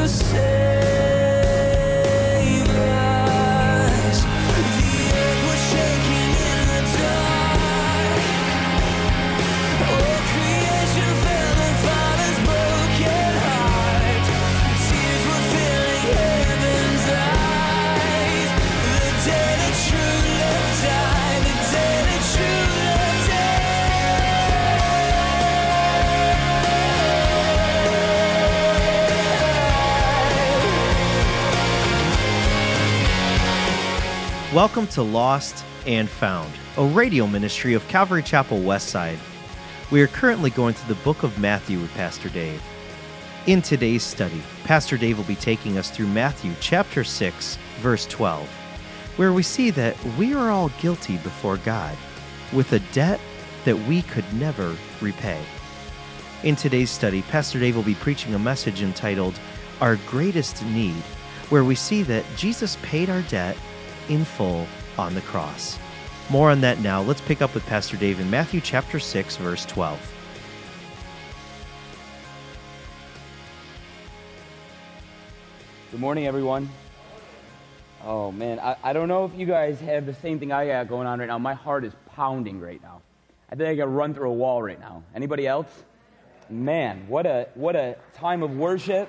Welcome to Lost and Found, a radio ministry of Calvary Chapel Westside. We are currently going through the book of Matthew with Pastor Dave. In today's study, Pastor Dave will be taking us through Matthew chapter 6, verse 12, where we see that we are all guilty before God, with a debt that we could never repay. In today's study, Pastor Dave will be preaching a message entitled, Our Greatest Need, where we see that Jesus paid our debt in full on the cross. More on that now. Let's pick up with Pastor Dave in Matthew chapter 6, verse 12. Good morning, everyone. Oh, man, I don't know if you guys have the same thing I got going on right now. My heart is pounding right now. I think I got to run through a wall right now. Anybody else? Man, what a time of worship.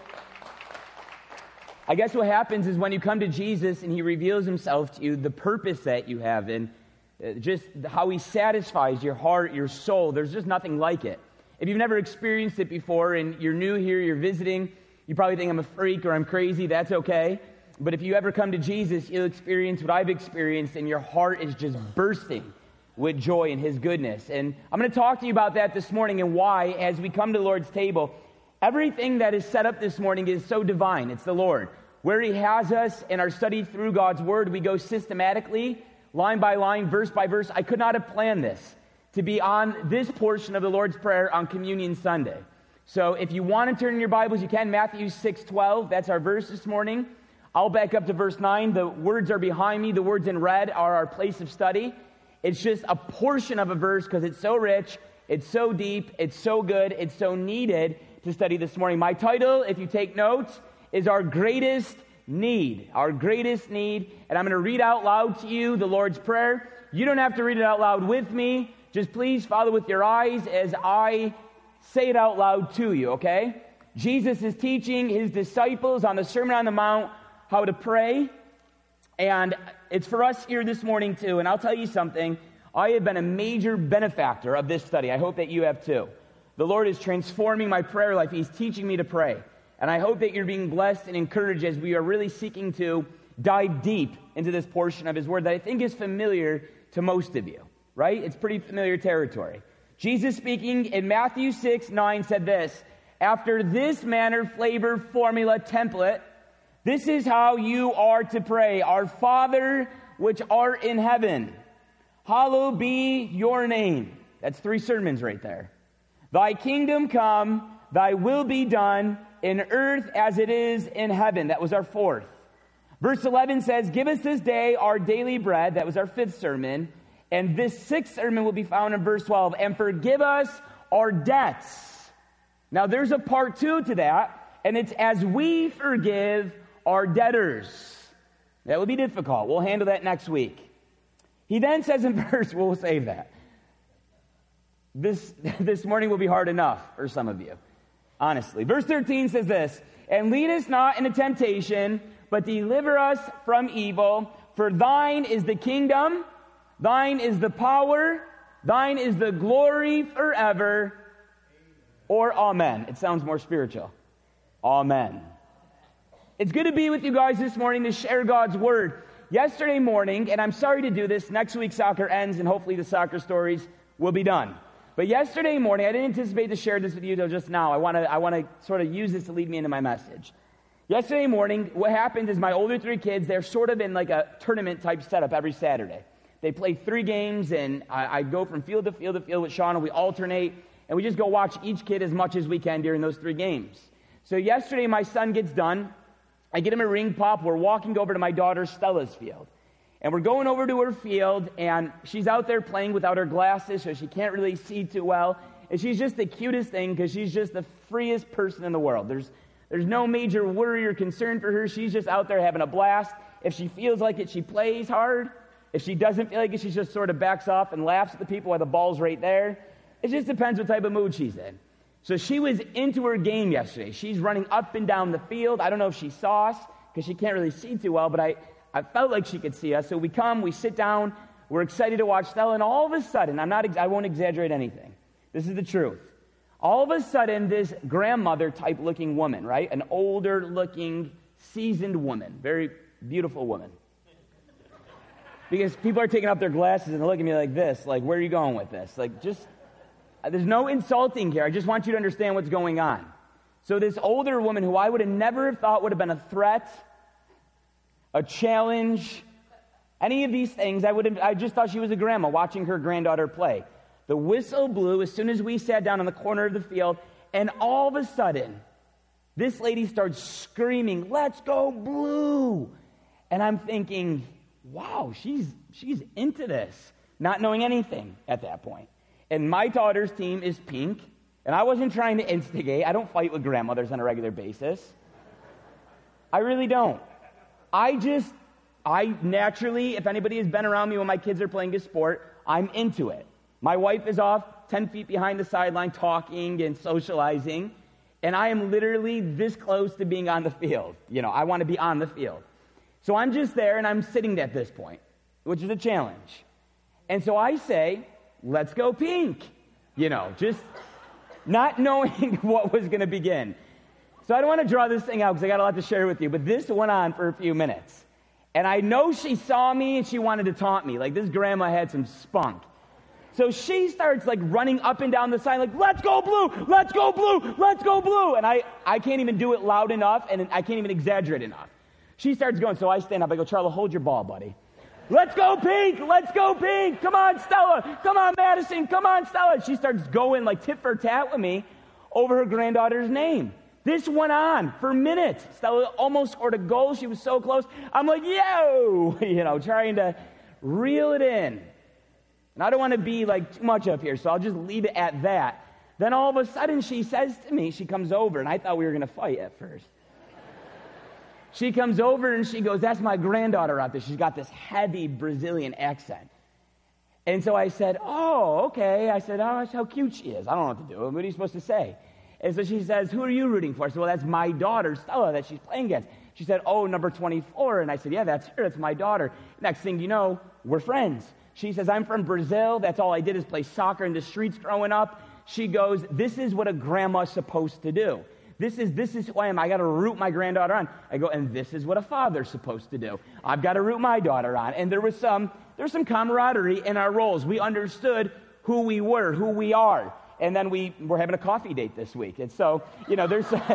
I guess what happens is when you come to Jesus and he reveals himself to you, the purpose that you have and just how he satisfies your heart, your soul, there's just nothing like it. If you've never experienced it before and you're new here, you're visiting, you probably think I'm a freak or I'm crazy. That's okay. But if you ever come to Jesus, you'll experience what I've experienced and your heart is just bursting with joy in his goodness. And I'm going to talk to you about that this morning and why, as we come to the Lord's table, everything that is set up this morning is so divine. It's the Lord. Where he has us in our study through God's Word, we go systematically, line by line, verse by verse. I could not have planned this to be on this portion of the Lord's Prayer on Communion Sunday. So if you want to turn in your Bibles, you can. Matthew 6:12, that's our verse this morning. I'll back up to verse 9. The words are behind me. The words in red are our place of study. It's just a portion of a verse because it's so rich, it's so deep, it's so good, it's so needed to study this morning. My title, if you take notes, is Our Greatest Need. Our Greatest Need. And I'm going to read out loud to you the Lord's Prayer. You don't have to read it out loud with me. Just please follow with your eyes as I say it out loud to you, okay? Jesus is teaching his disciples on the Sermon on the Mount how to pray. And it's for us here this morning too. And I'll tell you something. I have been a major benefactor of this study. I hope that you have too. The Lord is transforming my prayer life. He's teaching me to pray. And I hope that you're being blessed and encouraged as we are really seeking to dive deep into this portion of his word that I think is familiar to most of you, right? It's pretty familiar territory. Jesus speaking in Matthew 6:9 said this, after this manner, flavor, formula, template, this is how you are to pray. Our Father, which art in heaven, hallowed be your name. That's 3 sermons right there. Thy kingdom come, thy will be done, in earth as it is in heaven. That was our 4th. Verse 11 says, give us this day our daily bread. That was our 5th sermon. And this 6th sermon will be found in verse 12. And forgive us our debts. Now there's a part 2 to that. And it's as we forgive our debtors. That will be difficult. We'll handle that next week. He then says in verse, we'll save that. This morning will be hard enough for some of you. Honestly. Verse 13 says this, and lead us not into temptation, but deliver us from evil. For thine is the kingdom, thine is the power, thine is the glory forever. Or amen. It sounds more spiritual. Amen. It's good to be with you guys this morning to share God's word. Yesterday morning, and I'm sorry to do this, next week soccer ends and hopefully the soccer stories will be done. But yesterday morning, I didn't anticipate to share this with you until just now. I want to sort of use this to lead me into my message. Yesterday morning, what happened is my older 3 kids, they're sort of in like a tournament type setup every Saturday. They play 3 games, and I go from field to field to field with Sean, and we alternate, and we just go watch each kid as much as we can during those 3 games. So yesterday, my son gets done. I get him a ring pop. We're walking over to my daughter Stella's field. And we're going over to her field, and she's out there playing without her glasses, so she can't really see too well. And she's just the cutest thing because she's just the freest person in the world. There's no major worry or concern for her. She's just out there having a blast. If she feels like it, she plays hard. If she doesn't feel like it, she just sort of backs off and laughs at the people while the ball's right there. It just depends what type of mood she's in. So she was into her game yesterday. She's running up and down the field. I don't know if she saw us because she can't really see too well, but I felt like she could see us. So we come, we sit down, we're excited to watch Stella, and all of a sudden, I won't exaggerate anything. This is the truth. All of a sudden, this grandmother-type looking woman, right? An older looking, seasoned woman, very beautiful woman. Because people are taking off their glasses and they're looking at me like this, like, where are you going with this? Like, just, there's no insulting here. I just want you to understand what's going on. So this older woman who I would have never thought would have been a threat, a challenge, any of these things, I just thought she was a grandma watching her granddaughter play. The whistle blew as soon as we sat down in the corner of the field, and all of a sudden, this lady starts screaming, "Let's go Blue!" And I'm thinking, wow, she's into this, not knowing anything at that point. And my daughter's team is pink, and I wasn't trying to instigate. I don't fight with grandmothers on a regular basis. I really don't. I naturally, if anybody has been around me when my kids are playing a sport, I'm into it. My wife is off 10 feet behind the sideline talking and socializing, and I am literally this close to being on the field. You know, I want to be on the field. So I'm just there, and I'm sitting at this point, which is a challenge. And so I say, "Let's go pink," you know, just not knowing what was going to begin. So I don't want to draw this thing out because I got a lot to share with you, but this went on for a few minutes. And I know she saw me and she wanted to taunt me. Like, this grandma had some spunk. So she starts, like, running up and down the sign, like, "Let's go Blue! Let's go Blue! Let's go Blue!" And I can't even do it loud enough, and I can't even exaggerate enough. She starts going, so I stand up. I go, "Charlie, hold your ball, buddy. Let's go pink! Let's go pink! Come on, Stella! Come on, Madison! Come on, Stella!" She starts going, like, tit for tat with me over her granddaughter's name. This went on for minutes. Stella almost scored a goal. She was so close. I'm like, yo! You know, trying to reel it in. And I don't want to be, like, too much up here, so I'll just leave it at that. Then all of a sudden she says to me, she comes over, and I thought we were going to fight at first. She comes over and she goes, "That's my granddaughter out there. She's got this heavy Brazilian accent." And so I said, "Oh, okay." I said, "Oh, that's how cute she is. I don't know what to do. What are you supposed to say?" And so she says, "Who are you rooting for?" I said, "Well, that's my daughter, Stella, that she's playing against." She said, "Oh, number 24. And I said, "Yeah, that's her. It's my daughter." Next thing you know, we're friends. She says, "I'm from Brazil. That's all I did is play soccer in the streets growing up." She goes, "This is what a grandma's supposed to do. This is who I am. I got to root my granddaughter on." I go, "And this is what a father's supposed to do. I've got to root my daughter on." And there was some camaraderie in our roles. We understood who we were, who we are. And then we're having a coffee date this week. And so, you know,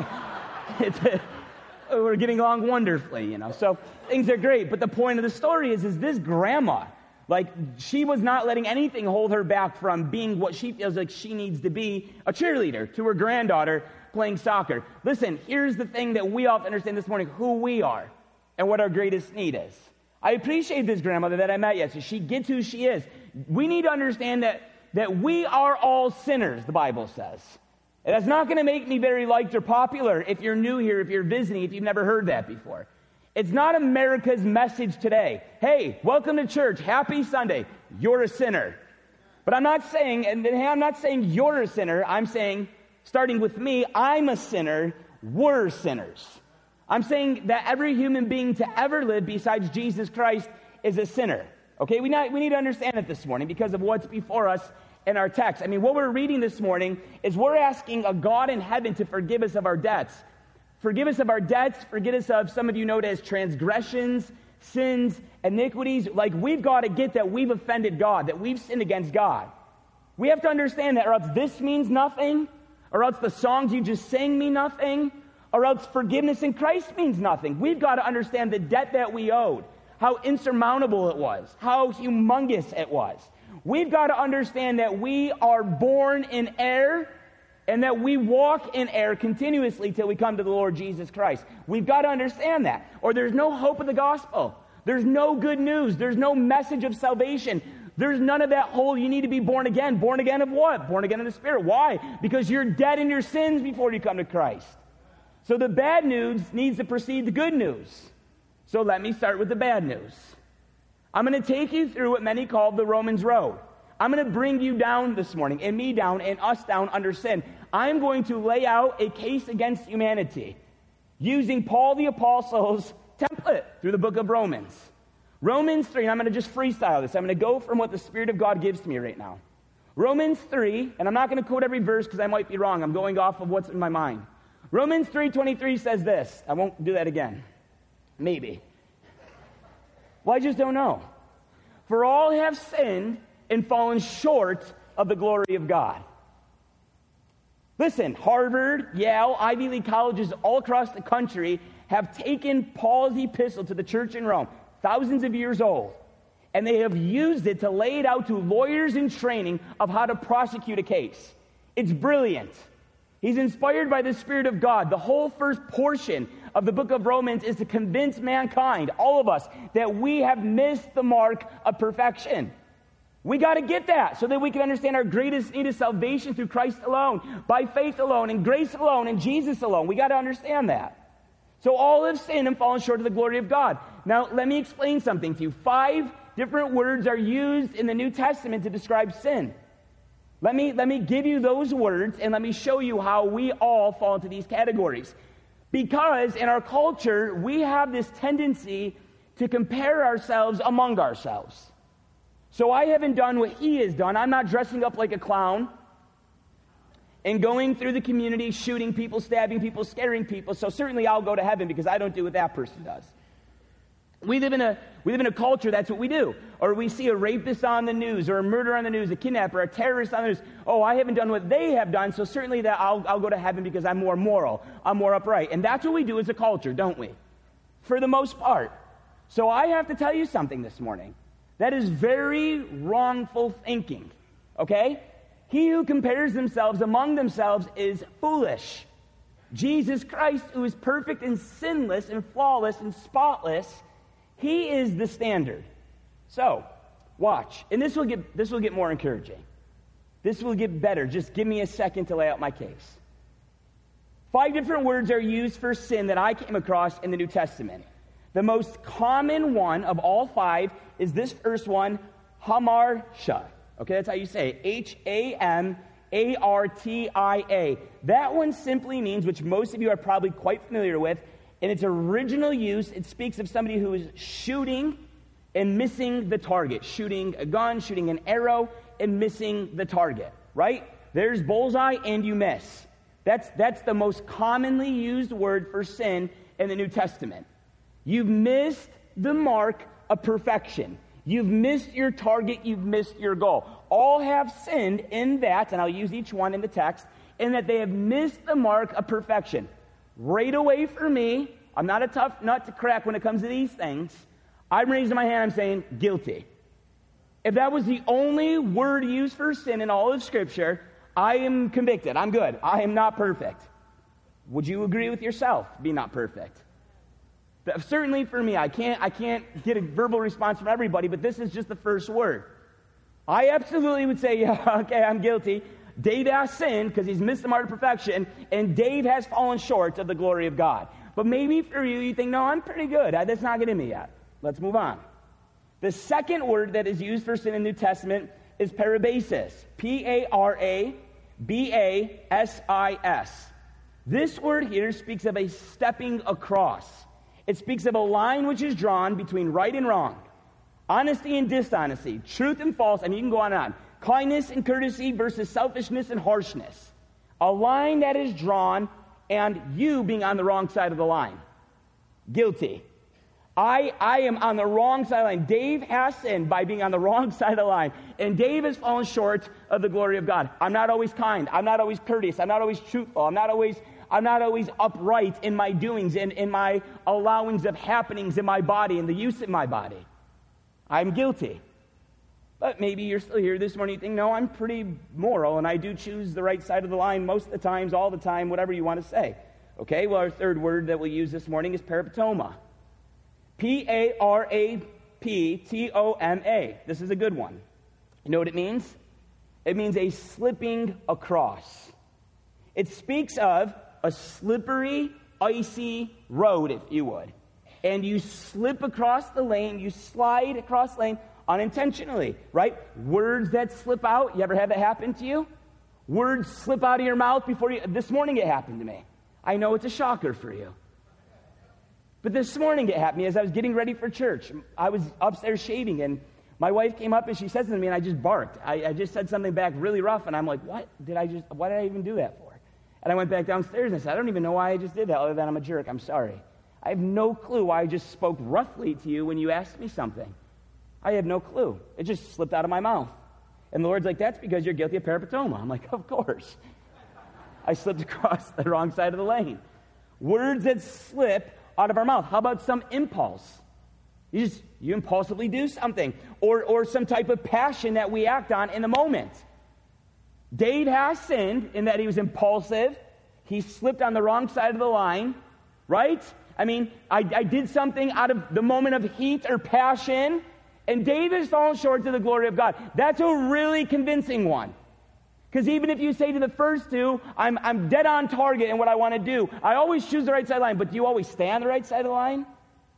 we're getting along wonderfully, you know. So things are great. But the point of the story is this grandma, like, she was not letting anything hold her back from being what she feels like she needs to be, a cheerleader to her granddaughter playing soccer. Listen, here's the thing that we all have to understand this morning, who we are and what our greatest need is. I appreciate this grandmother that I met yesterday. She gets who she is. We need to understand that we are all sinners, the Bible says. And that's not going to make me very liked or popular if you're new here, if you're visiting, if you've never heard that before. It's not America's message today. Hey, welcome to church. Happy Sunday. You're a sinner. But I'm not saying you're a sinner. I'm saying, starting with me, I'm a sinner. We're sinners. I'm saying that every human being to ever live besides Jesus Christ is a sinner. Okay, we need to understand it this morning because of what's before us in our text. I mean, what we're reading this morning is we're asking a God in heaven to forgive us of our debts. Forgive us of our debts. Forgive us of, some of you know it as transgressions, sins, iniquities. Like, we've got to get that we've offended God, that we've sinned against God. We have to understand that, or else this means nothing, or else the songs you just sang mean nothing, or else forgiveness in Christ means nothing. We've got to understand the debt that we owed, how insurmountable it was, how humongous it was. We've got to understand that we are born in error and that we walk in error continuously till we come to the Lord Jesus Christ. We've got to understand that, or there's no hope of the gospel. There's no good news. There's no message of salvation. There's none of that whole, you need to be born again. Born again of what? Born again of the Spirit. Why? Because you're dead in your sins before you come to Christ. So the bad news needs to precede the good news. So let me start with the bad news. I'm going to take you through what many call the Romans Road. I'm going to bring you down this morning, and me down, and us down under sin. I'm going to lay out a case against humanity using Paul the Apostle's template through the book of Romans. Romans 3, and I'm going to just freestyle this. I'm going to go from what the Spirit of God gives to me right now. Romans 3, and I'm not going to quote every verse because I might be wrong. I'm going off of what's in my mind. Romans 3:23 says this. I won't do that again. Maybe. Well, I just don't know. For all have sinned and fallen short of the glory of God. Listen, Harvard, Yale, Ivy League colleges all across the country have taken Paul's epistle to the church in Rome, thousands of years old, and they have used it to lay it out to lawyers in training of how to prosecute a case. It's brilliant. He's inspired by the Spirit of God. The whole first portion of the book of Romans is to convince mankind, all of us, that we have missed the mark of perfection. We got to get that so that we can understand our greatest need is salvation through Christ alone, by faith alone, and grace alone, and Jesus alone. We got to understand that. So all have sinned and fallen short of the glory of God. Now, let me explain something to you. 5 different words are used in the New Testament to describe sin. Let me give you those words, and let me show you how we all fall into these categories. Because in our culture, we have this tendency to compare ourselves among ourselves. So I haven't done what he has done. I'm not dressing up like a clown and going through the community, shooting people, stabbing people, scaring people. So certainly I'll go to heaven because I don't do what that person does. We live in a culture, that's what we do. Or we see a rapist on the news, or a murderer on the news, a kidnapper, a terrorist on the news. Oh, I haven't done what they have done, so certainly that I'll go to heaven because I'm more moral, I'm more upright. And that's what we do as a culture, don't we? For the most part. So I have to tell you something this morning. That is very wrongful thinking, okay? He who compares themselves among themselves is foolish. Jesus Christ, who is perfect and sinless and flawless and spotless, he is the standard. So, watch. And this will get more encouraging. This will get better. Just give me a second to lay out my case. 5 different words are used for sin that I came across in the New Testament. The most common one of all 5 is this first one, hamartia. Okay, that's how you say it. Hamartia. That one simply means, which most of you are probably quite familiar with, in its original use, it speaks of somebody who is shooting and missing the target. Shooting a gun, shooting an arrow, and missing the target, right? There's bullseye and you miss. That's the most commonly used word for sin in the New Testament. You've missed the mark of perfection. You've missed your target. You've missed your goal. All have sinned in that, and I'll use each one in the text, in that they have missed the mark of perfection. Right away for me, I'm not a tough nut to crack when it comes to these things. I'm raising my hand, I'm saying guilty. If that was the only word used for sin in all of Scripture, I am convicted. I'm good. I am not perfect. Would you agree with yourself, be not perfect? Certainly for me, I can't get a verbal response from everybody, but this is just the first word. I absolutely would say, yeah, okay, I'm guilty. Dave has sinned because he's missed the mark of perfection, and Dave has fallen short of the glory of God. But maybe for you, you think, no, I'm pretty good. That's not getting me yet. Let's move on. The second word that is used for sin in the New Testament is parabasis. Parabasis. This word here speaks of a stepping across. It speaks of a line which is drawn between right and wrong, honesty and dishonesty, truth and false, and you can go on and on. Kindness and courtesy versus selfishness and harshness. A line that is drawn and you being on the wrong side of the line. Guilty. I am on the wrong side of the line. Dave has sinned by being on the wrong side of the line. And Dave has fallen short of the glory of God. I'm not always kind. I'm not always courteous. I'm not always truthful. I'm not always upright in my doings and in my allowings of happenings in my body and the use of my body. I'm guilty. But maybe you're still here this morning, you think, no, I'm pretty moral, and I do choose the right side of the line most of the times, all the time, whatever you want to say. Okay, well, our third word that we'll use this morning is paraptoma. Paraptoma. This is a good one. You know what it means? It means a slipping across. It speaks of a slippery icy road, if you would, and you slip across the lane, you slide across the lane unintentionally, right? Words that slip out, you ever have that happen to you? Words slip out of your mouth before you, this morning it happened to me. I know it's a shocker for you. But this morning it happened to me as I was getting ready for church. I was upstairs shaving, and my wife came up and she says to me, and I just barked. I just said something back really rough, and I'm like, why did I even do that for? And I went back downstairs and I said, I don't even know why I just did that, other than I'm a jerk. I'm sorry. I have no clue why I just spoke roughly to you when you asked me something. I have no clue. It just slipped out of my mouth. And the Lord's like, that's because you're guilty of peripatoma. I'm like, of course. I slipped across the wrong side of the lane. Words that slip out of our mouth. How about some impulse? You impulsively do something. Or some type of passion that we act on in the moment. Dave has sinned in that he was impulsive. He slipped on the wrong side of the line, right? I mean, I did something out of the moment of heat or passion, and Dave has fallen short to the glory of God. That's a really convincing one. Because even if you say to the first two, I'm dead on target in what I want to do, I always choose the right side of the line, but do you always stay on the right side of the line?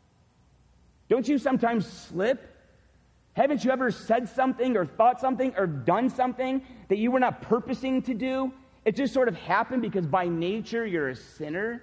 Don't you sometimes slip? Haven't you ever said something or thought something or done something that you were not purposing to do? It just sort of happened because by nature you're a sinner?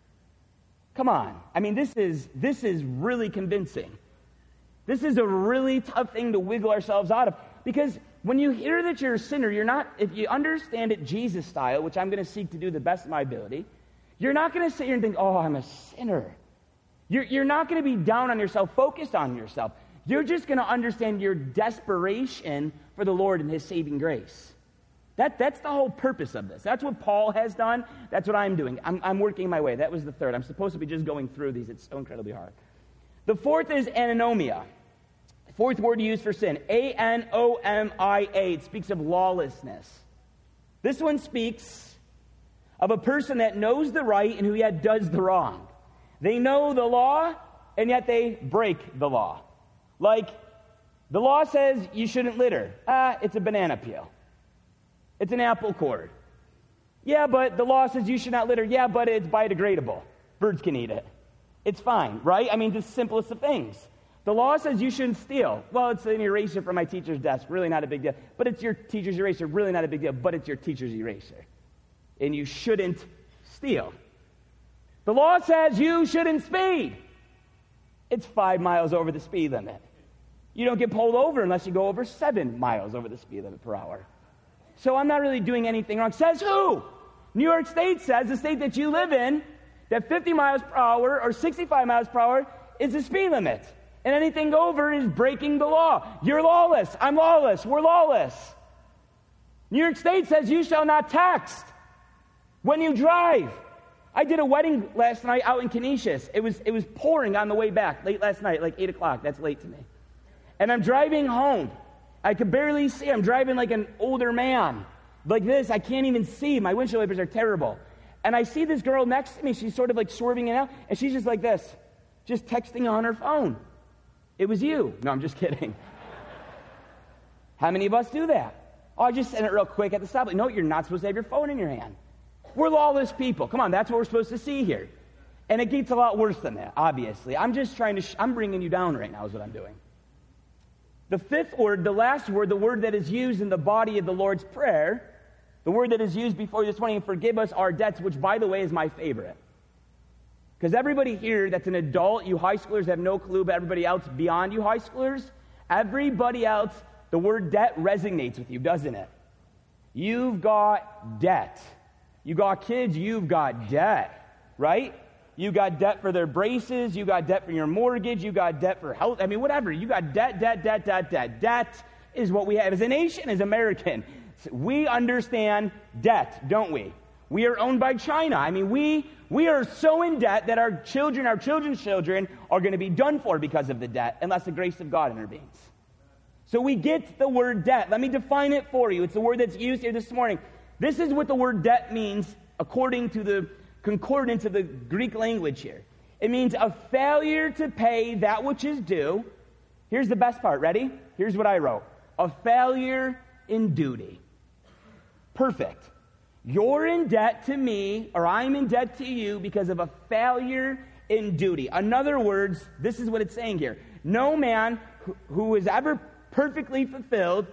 Come on. I mean, this is really convincing. This is a really tough thing to wiggle ourselves out of. Because when you hear that you're a sinner, you're not, if you understand it Jesus style, which I'm going to seek to do the best of my ability, you're not going to sit here and think, oh, I'm a sinner. You're not going to be down on yourself, focused on yourself. You're just going to understand your desperation for the Lord and His saving grace. That's the whole purpose of this. That's what Paul has done. That's what I'm doing. I'm working my way. That was the third. I'm supposed to be just going through these. It's so incredibly hard. The fourth is anomia. Fourth word used for sin. A-N-O-M-I-A. It speaks of lawlessness. This one speaks of a person that knows the right and who yet does the wrong. They know the law, and yet they break the law. Like, the law says you shouldn't litter. It's a banana peel. It's an apple cord. Yeah, but the law says you should not litter. Yeah, but it's biodegradable. Birds can eat it. It's fine, right? I mean, the simplest of things. The law says you shouldn't steal. Well, it's an eraser from my teacher's desk. Really not a big deal. But it's your teacher's eraser. Really not a big deal. But it's your teacher's eraser. And you shouldn't steal. The law says you shouldn't speed. It's 5 miles over the speed limit. You don't get pulled over unless you go over 7 miles over the speed limit per hour. So I'm not really doing anything wrong. Says who? New York State says, the state that you live in, that 50 miles per hour or 65 miles per hour is the speed limit. And anything over is breaking the law. You're lawless. I'm lawless. We're lawless. New York State says you shall not text when you drive. I did a wedding last night out in Canisius. It was pouring on the way back late last night, like 8 o'clock. That's late to me. And I'm driving home. I could barely see. I'm driving like an older man. Like this, I can't even see. My windshield wipers are terrible. And I see this girl next to me. She's sort of like swerving in and out. And she's just like this, just texting on her phone. It was you. No, I'm just kidding. How many of us do that? Oh, I just sent it real quick at the stoplight. No, you're not supposed to have your phone in your hand. We're lawless people. Come on, that's what we're supposed to see here. And it gets a lot worse than that, obviously. I'm just trying to, I'm bringing you down right now is what I'm doing. The fifth word, the last word, the word that is used in the body of the Lord's Prayer, the word that is used before you this morning, forgive us our debts, which, by the way, is my favorite. Because everybody here that's an adult, you high schoolers have no clue, but everybody else beyond you high schoolers, everybody else, the word debt resonates with you, doesn't it? You've got debt. You got kids, you've got debt, right? You got debt for their braces, you got debt for your mortgage, you got debt for health, I mean, whatever. You got debt. Debt is what we have as a nation, as American. We understand debt, don't we? We are owned by China. I mean, we are so in debt that our children's children are going to be done for because of the debt, unless the grace of God intervenes. So we get the word debt. Let me define it for you. It's the word that's used here this morning. This is what the word debt means according to the concordance of the Greek language here. It means a failure to pay that which is due. Here's the best part. Ready? Here's what I wrote. A failure in duty. Perfect. You're in debt to me, or I'm in debt to you because of a failure in duty. In other words, this is what it's saying here. No man who has ever perfectly fulfilled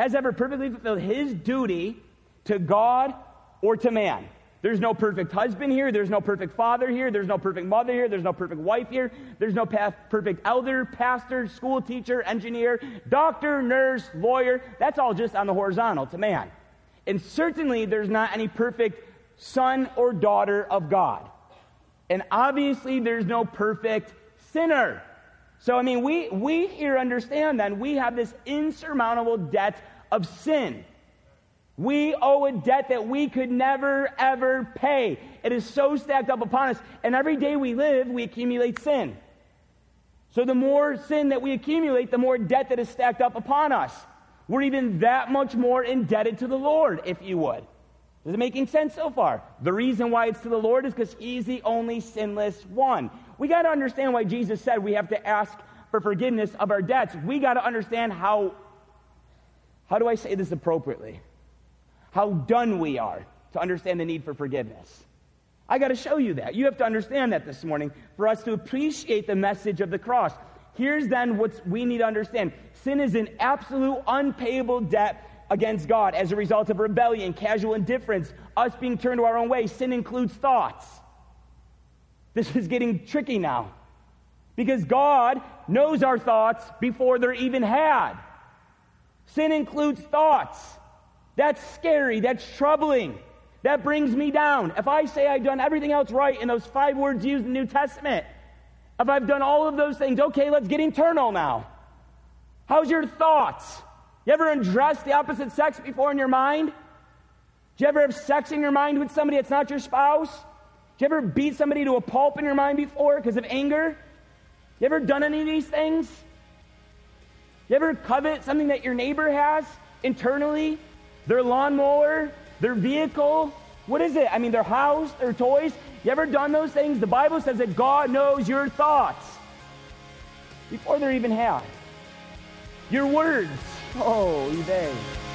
his duty to God or to man. There's no perfect husband here. There's no perfect father here. There's no perfect mother here. There's no perfect wife here. There's no perfect elder, pastor, school teacher, engineer, doctor, nurse, lawyer. That's all just on the horizontal to man. And certainly there's not any perfect son or daughter of God. And obviously there's no perfect sinner. So, we here understand then we have this insurmountable debt of sin. We owe a debt that we could never, ever pay. It is so stacked up upon us. And every day we live, we accumulate sin. So the more sin that we accumulate, the more debt that is stacked up upon us. We're even that much more indebted to the Lord, if you would. Is it making sense so far? The reason why it's to the Lord is because He's the only sinless one. We got to understand why Jesus said we have to ask for forgiveness of our debts. We got to understand how do I say this appropriately? How done we are to understand the need for forgiveness. I got to show you that. You have to understand that this morning for us to appreciate the message of the cross. Here's then what we need to understand. Sin is an absolute unpayable debt against God as a result of rebellion, casual indifference, us being turned to our own way. Sin includes thoughts. This is getting tricky now because God knows our thoughts before they're even had. Sin includes thoughts. That's scary. That's troubling. That brings me down. If I say I've done everything else right in those 5 words used in the New Testament, if I've done all of those things, okay, let's get eternal now. How's your thoughts? You ever undress the opposite sex before in your mind? Did you ever have sex in your mind with somebody that's not your spouse? Did you ever beat somebody to a pulp in your mind before because of anger? You ever done any of these things? You ever covet something that your neighbor has internally? Their lawnmower, their vehicle, what is it? Their house, their toys. You ever done those things? The Bible says that God knows your thoughts before they're even had. Your words. Oh, they.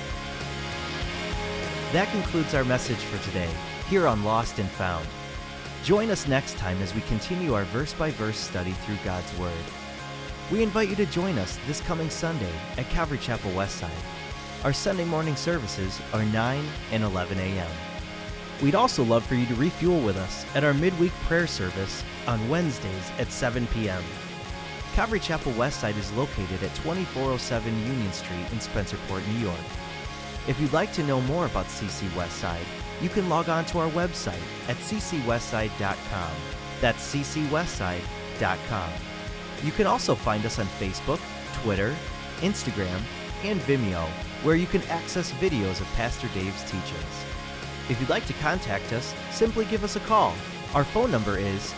That concludes our message for today, here on Lost and Found. Join us next time as we continue our verse-by-verse study through God's Word. We invite you to join us this coming Sunday at Calvary Chapel Westside. Our Sunday morning services are 9 and 11 a.m. We'd also love for you to refuel with us at our midweek prayer service on Wednesdays at 7 p.m. Calvary Chapel Westside is located at 2407 Union Street in Spencerport, New York. If you'd like to know more about CC Westside, you can log on to our website at ccwestside.com. That's ccwestside.com. You can also find us on Facebook, Twitter, Instagram, and Vimeo, where you can access videos of Pastor Dave's teachings. If you'd like to contact us, simply give us a call. Our phone number is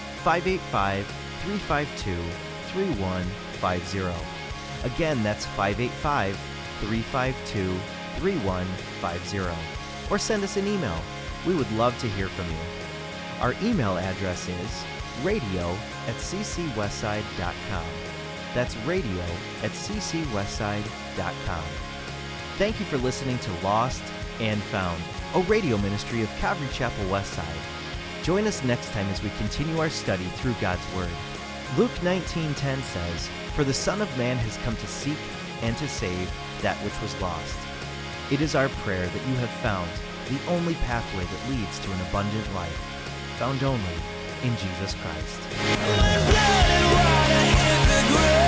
585-352-3150. Again, that's 585-352-3150. Or send us an email. We would love to hear from you. Our email address is radio@ccwestside.com. That's radio@ccwestside.com. Thank you for listening to Lost and Found, a radio ministry of Calvary Chapel Westside. Join us next time as we continue our study through God's Word. Luke 19:10 says, "For the Son of Man has come to seek and to save that which was lost." It is our prayer that you have found the only pathway that leads to an abundant life, found only in Jesus Christ.